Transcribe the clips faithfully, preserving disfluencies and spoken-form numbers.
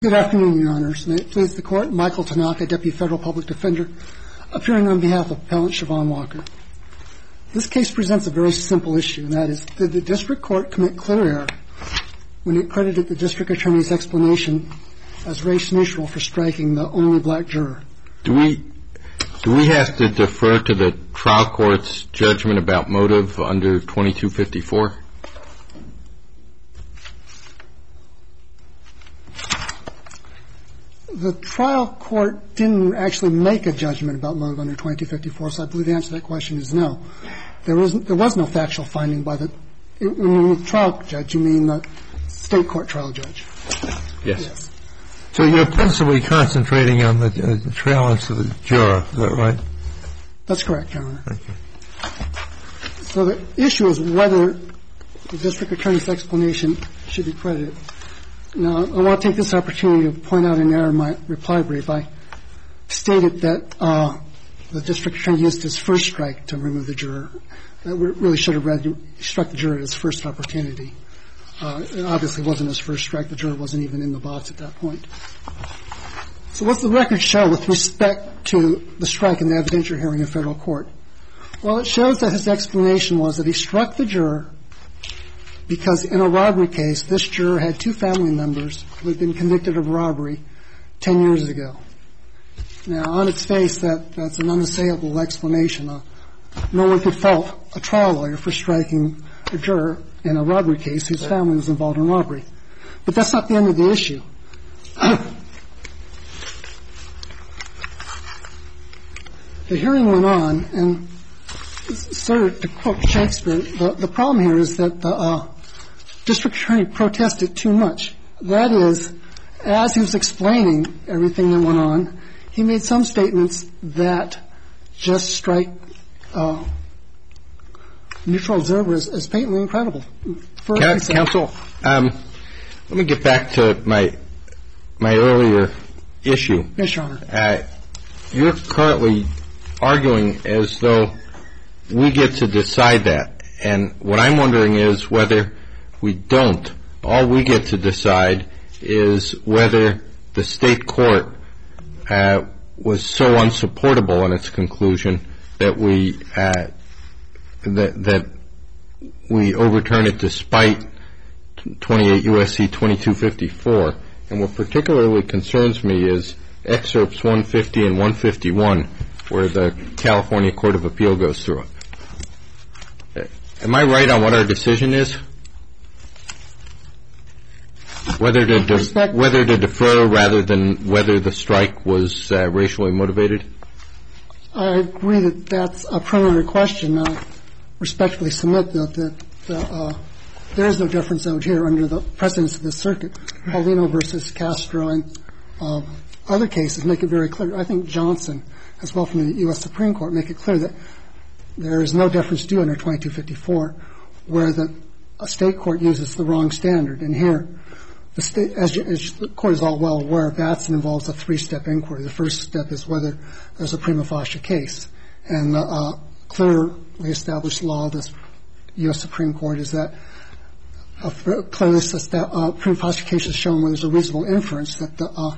Good afternoon, Your Honors. May it please the Court, Michael Tanaka, Deputy Federal Public Defender, appearing on behalf of Appellant Siobhan Walker. This case presents a very simple issue, and that is, did the District Court commit clear error when it credited the District Attorney's explanation as race-neutral for striking the only black juror? Do we do we have to defer to the trial court's judgment about motive under twenty-two fifty-four? The trial court didn't actually make a judgment about motive under twenty-two fifty-four, so I believe the answer to that question is no. There was, there was no factual finding by the – when you mean the trial judge, you mean the state court trial judge. Yes. Yes. So you're principally concentrating on the, uh, the trailings of the juror, is that right? That's correct, Your Honor. Thank you. So the issue is whether the District Attorney's explanation should be credited. Now, I want to take this opportunity to point out an error in my reply brief. I stated that uh, the District Attorney used his first strike to remove the juror. That really should have read, struck the juror at his first opportunity. Uh, it obviously wasn't his first strike. The juror wasn't even in the box at that point. So what's the record show with respect to the strike in the evidentiary hearing in federal court? Well, it shows that his explanation was that he struck the juror because in a robbery case, this juror had two family members who had been convicted of robbery ten years ago. Now, on its face, that, that's an unassailable explanation. Uh, no one could fault a trial lawyer for striking a juror in a robbery case whose family was involved in robbery. But that's not the end of the issue. The hearing went on, and sort of to quote Shakespeare, the, the problem here is that the uh, District Attorney protested too much. That is, as he was explaining everything that went on, he made some statements that just strike uh, neutral observers as patently incredible. First, Counsel, um, let me get back to my my earlier issue. Yes, Your Honor. Uh, you're currently arguing as though we get to decide that. And what I'm wondering is whether we don't. All we get to decide is whether the state court uh, was so unsupportable in its conclusion that we uh, that, that we overturn it despite twenty-eight U S C twenty-two fifty-four. And what particularly concerns me is excerpts one fifty and one fifty-one, where the California Court of Appeal goes through it. Am I right on what our decision is? Whether to de- whether to defer rather than whether the strike was uh, racially motivated? I agree that that's a preliminary question. I respectfully submit that, that, that uh, there is no difference out here under the precedence of this circuit. Paulino versus Castro and uh, other cases make it very clear. I think Johnson, as well from the U S Supreme Court, make it clear that there is no difference due under twenty-two fifty-four where the a state court uses the wrong standard. And here, the state, as, you, as the court is all well aware, Batson involves a three-step inquiry. The first step is whether there's a prima facie case. And the uh, clearly established law of this U S Supreme Court is that a clearly uh, prima facie case is shown where there's a reasonable inference that the uh,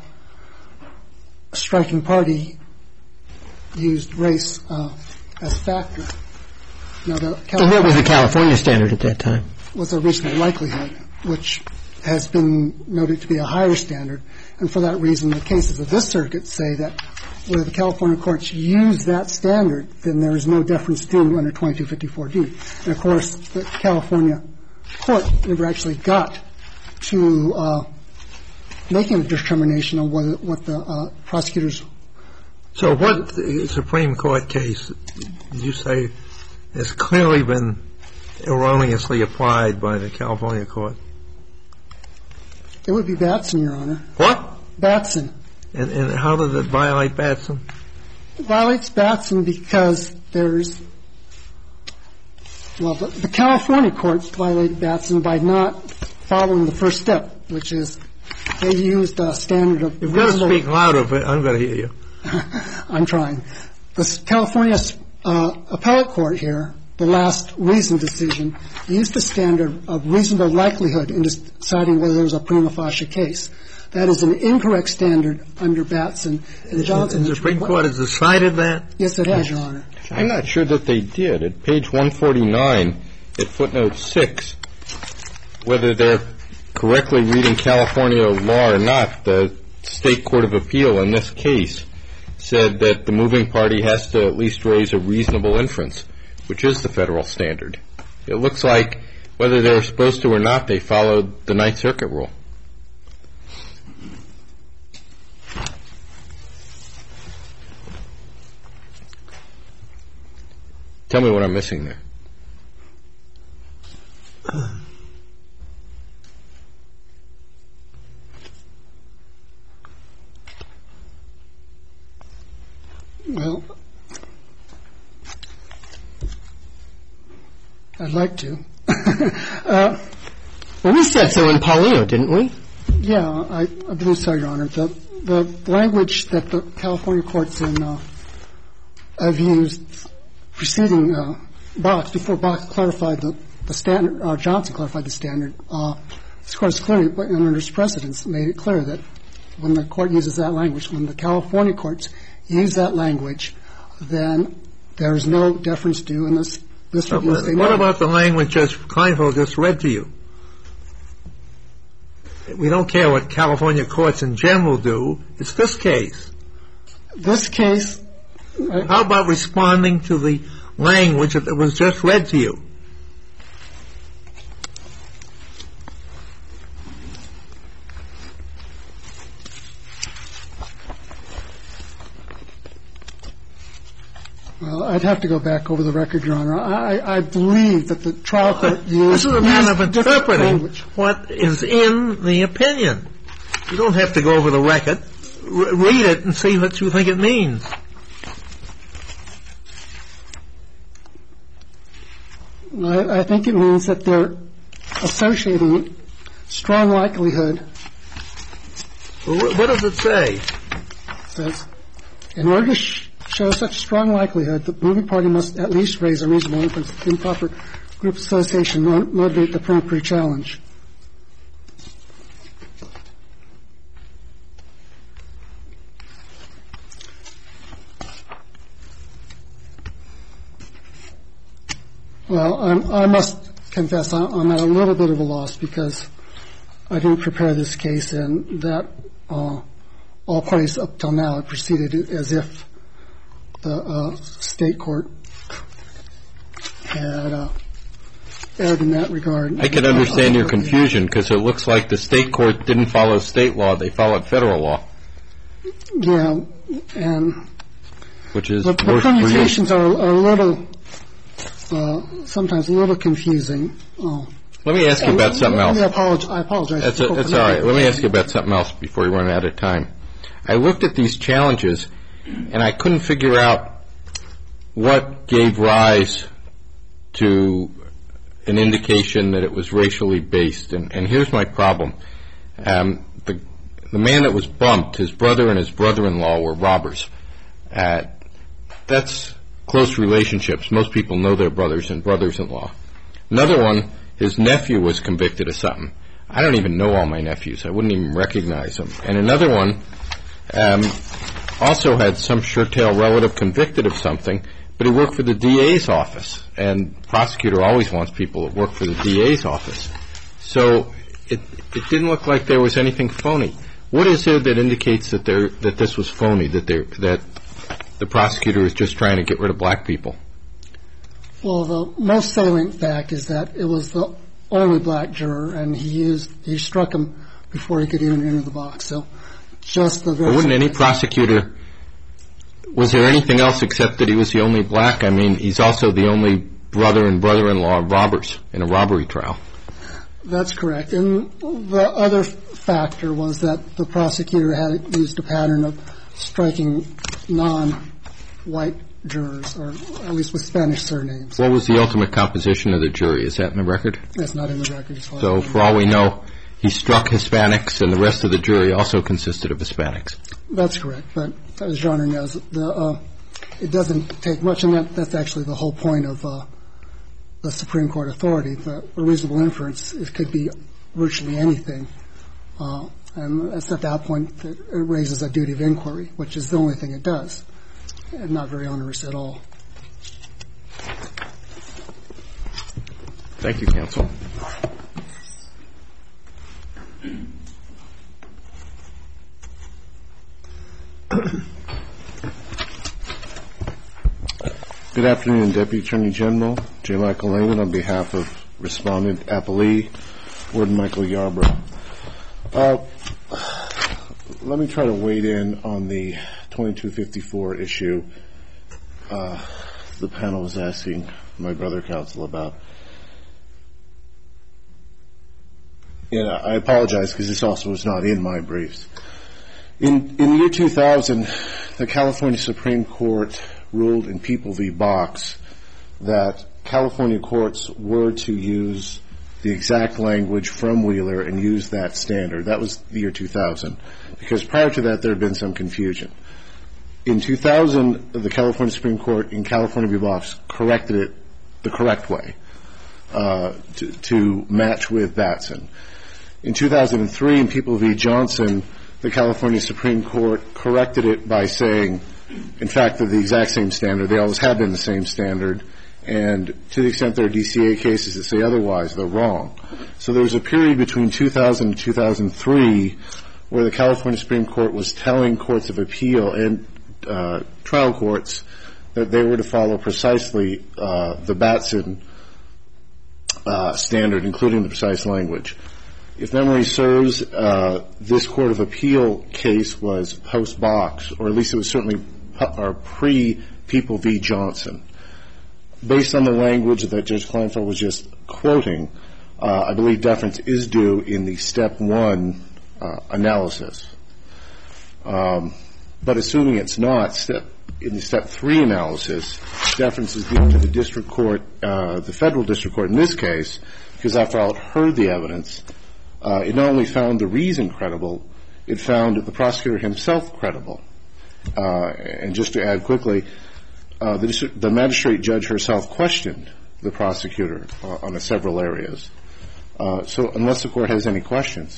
striking party used race uh, as a factor. Now, the and what was the California standard at that time? Was a reasonable likelihood, which has been noted to be a higher standard. And for that reason, the cases of this circuit say that where the California courts use that standard, then there is no deference due under twenty-two fifty-four D. And, of course, the California court never actually got to uh, making a determination on whether, what the uh, prosecutors. So what Supreme Court case did you say has clearly been erroneously applied by the California court? It would be Batson, Your Honor. What? Batson. And, and how does it violate Batson? It violates Batson because there's, well, the, the California courts violated Batson by not following the first step, which is they used a standard of. You've got to speak louder, but I'm going to hear you. I'm trying. The California uh, appellate court here, the last reasoned decision, used the standard of reasonable likelihood in deciding whether there was a prima facie case. That is an incorrect standard under Batson and Johnson. The Supreme Court has decided that? Yes, it has, Your Honor. I'm not sure that they did. At page one forty-nine, at footnote six, whether they're correctly reading California law or not, the State Court of Appeal in this case said that the moving party has to at least raise a reasonable inference, which is the federal standard. It looks like whether they were supposed to or not, they followed the Ninth Circuit rule. Tell me what I'm missing there. Well, I'd like to. uh, well, we said so in Paulino, didn't we? Yeah, I, I believe so, Your Honor. The, the language that the California courts in, uh, have used preceding uh, Box, before Box clarified the, the standard, uh, Johnson clarified the standard, uh, this Court has clearly, under its precedents, made it clear that when the Court uses that language, when the California courts use that language, then there is no deference due in this. this uh, what about the language Judge Kleinfeld just read to you? We don't care what California courts in general do. It's this case. This case. I, How about responding to the language that was just read to you? Well, I'd have to go back over the record, Your Honor. I, I believe that the trial court used. This is a matter of interpreting language. What is in the opinion. You don't have to go over the record. R- read it and see what you think it means. I, I think it means that they're associating strong likelihood. Well, what does it say? It says, in order to sh- show such strong likelihood, the moving party must at least raise a reasonable inference that improper group association mo- motivate the peremptory challenge. Well, I'm, I must confess I'm, I'm at a little bit of a loss because I didn't prepare this case, and that uh, all parties up till now have proceeded as if the uh, state court had uh, erred in that regard. I can understand your confusion because it looks like the state court didn't follow state law; they followed federal law. Yeah, and which is the, the permutations are, are a little. Uh, sometimes a little confusing. Oh. Let me ask you about something else. I apologize. I apologize. That's, a, that's all right. Let me ask you about something else before we run out of time. I looked at these challenges, and I couldn't figure out what gave rise to an indication that it was racially based. And, and here's my problem. Um, the, the man that was bumped, his brother and his brother-in-law were robbers. Uh, that's close relationships. Most people know their brothers and brothers-in-law. Another one, his nephew was convicted of something. I don't even know all my nephews. I wouldn't even recognize them. And another one um, also had some sure-tail relative convicted of something, but he worked for the D A's office. And the prosecutor always wants people that work for the D A's office. So it, it didn't look like there was anything phony. What is there that indicates that there that this was phony, that there that the prosecutor is just trying to get rid of black people? Well, the most salient fact is that it was the only black juror, and he used he struck him before he could even enter the box. So, just the. But wouldn't any prosecutor? Was there anything else except that he was the only black? I mean, he's also the only brother and brother-in-law of robbers in a robbery trial. That's correct. And the other factor was that the prosecutor had used a pattern of striking non-white jurors, or at least with Spanish surnames. What was the ultimate composition of the jury? Is that in the record? That's not in the record. As far so, as for all we know, he struck Hispanics, and the rest of the jury also consisted of Hispanics. That's correct. But as Your Honor knows, the, uh, it doesn't take much, and that, that's actually the whole point of uh, the Supreme Court authority. The, a reasonable inference, it could be virtually anything. Uh, And it's at that point that it raises a duty of inquiry, which is the only thing it does, and not very onerous at all. Thank you, counsel. Good afternoon, Deputy Attorney General J. Michael Lehman on behalf of Respondent Appellee, Warden Michael Yarbrough. Uh, let me try to wade in on the twenty-two fifty-four issue uh, the panel was asking my brother counsel about. And I apologize because this also was not in my briefs. In, in the year two thousand, the California Supreme Court ruled in People v. Box that California courts were to use the exact language from Wheeler and use that standard. That was the year two thousand, because prior to that there had been some confusion. In two thousand, the California Supreme Court in California v. Box corrected it the correct way uh, to, to match with Batson. In two thousand three, in People v. Johnson, the California Supreme Court corrected it by saying, in fact, they're the exact same standard. They always have been the same standard. And to the extent there are D C A cases that say otherwise, they're wrong. So there was a period between two thousand and two thousand three where the California Supreme Court was telling courts of appeal and uh, trial courts that they were to follow precisely uh, the Batson uh, standard, including the precise language. If memory serves, uh, this Court of Appeal case was post-Box, or at least it was certainly or pre-People v. Johnson. Based on the language that Judge Kleinfeld was just quoting, uh, I believe deference is due in the Step one uh, analysis. Um, but assuming it's not, step, in the Step three analysis, deference is due to the district court, uh, the federal district court in this case, because after all it heard the evidence, uh, it not only found the reason credible, it found the prosecutor himself credible. Uh, and just to add quickly, Uh, the, district, the magistrate judge herself questioned the prosecutor uh, on several areas. Uh, so unless the court has any questions.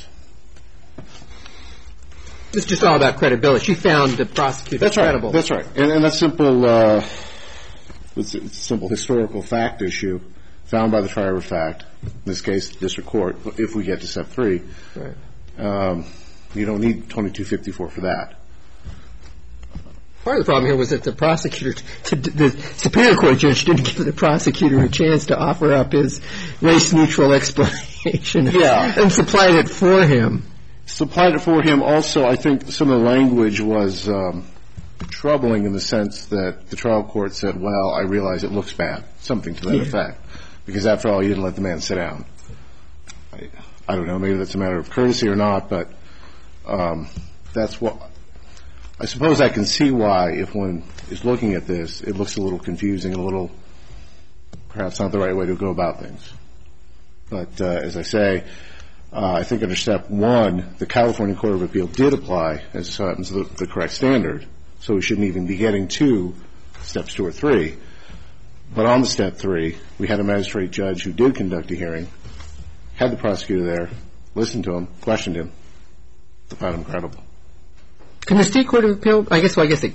It's just all about credibility. She found the prosecutor that's credible. Right, that's right. And, and that's simple, uh, it's, it's a simple historical fact issue found by the trier of fact, in this case, the district court, if we get to Step three. Right. Um, you don't need twenty-two fifty-four for that. Part of the problem here was that the prosecutor, the Superior Court judge didn't give the prosecutor a chance to offer up his race-neutral explanation yeah. and supplied it for him. Supplied it for him. Also, I think some of the language was um, troubling in the sense that the trial court said, well, I realize it looks bad, something to that yeah. effect, because after all, you didn't let the man sit down. I, I don't know, maybe that's a matter of courtesy or not, but um, that's what... I suppose I can see why, if one is looking at this, it looks a little confusing and a little, perhaps not the right way to go about things. But uh, as I say, uh, I think under Step one, the California Court of Appeal did apply, as it so happens, the, the correct standard. So we shouldn't even be getting to Steps two or three. But on the Step three, we had a magistrate judge who did conduct a hearing, had the prosecutor there, listened to him, questioned him, found him credible. Can the State Court of Appeal, I guess, well, I guess it,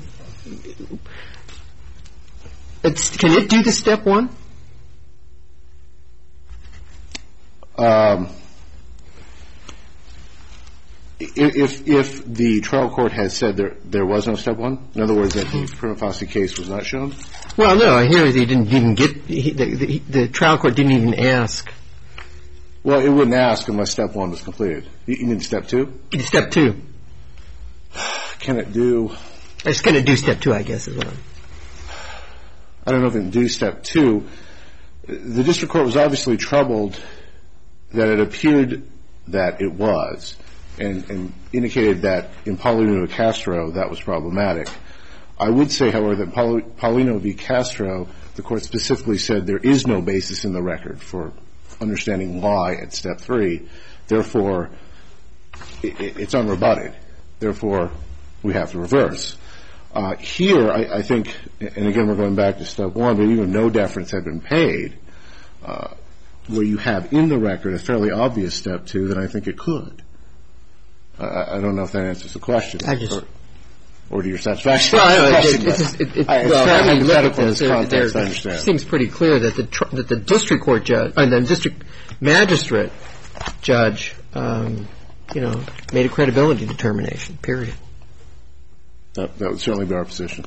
it's, can it do the Step one? Um, if, if the trial court had said there, there was no Step one, in other words, that the prima facie case was not shown? Well, no, I hear he didn't even get, he, the, the, the trial court didn't even ask. Well, it wouldn't ask unless Step one was completed. You, you mean Step two? Step two. Can it do? It's going to do Step two, I guess, is what I'm. I don't know if it can do Step two. The district court was obviously troubled that it appeared that it was, and, and indicated that in Paulino v. Castro that was problematic. I would say, however, that Paul, Paulino v. Castro, the court specifically said there is no basis in the record for understanding why at Step three. Therefore, it, it, it's unrebutted. Therefore, we have to reverse. Uh, here, I, I think, and again, we're going back to Step one, but even no deference had been paid, uh, where you have in the record a fairly obvious Step two, then I think it could. I, I don't know if that answers the question. I just. Or, or to your satisfaction. Well, I know, question, it, it, it, it, it, I, it's well, fairly having looked at hypothetical in this, this there, context, there I understand. seems pretty clear that the tr- that the district court judge, uh, the district magistrate judge, um, you know, made a credibility determination. Period. That, that would certainly be our position.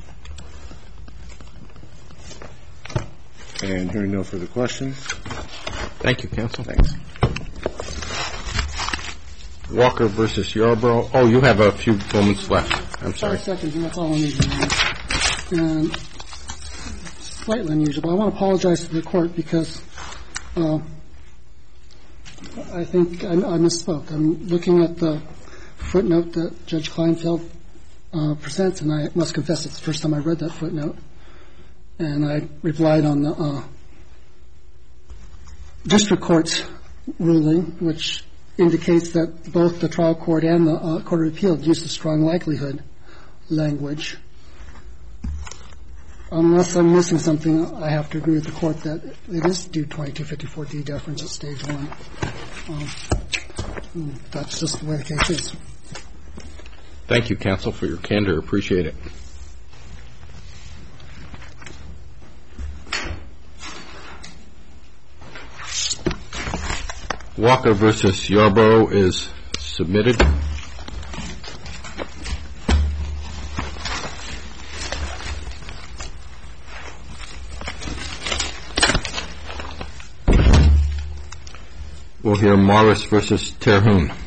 And hearing no further questions. Thank you, counsel. Thanks. Walker versus Yarborough. Oh, you have a few moments left. I'm sorry. Five seconds, and that's all I need. And slightly unusual, but I want to apologize to the court because uh, I think I, I misspoke. I'm looking at the footnote that Judge Kleinfeld uh, presents, and I must confess it's the first time I read that footnote. And I relied on the uh, district court's ruling, which indicates that both the trial court and the uh, Court of Appeal used a strong likelihood language. Unless I'm missing something, I have to agree with the court that it is due twenty-two fifty-four D deference at stage one. Um, that's just the way the case is. Thank you, counsel, for your candor. Appreciate it. Walker versus Yarborough is submitted. We'll hear Morris versus Terhune.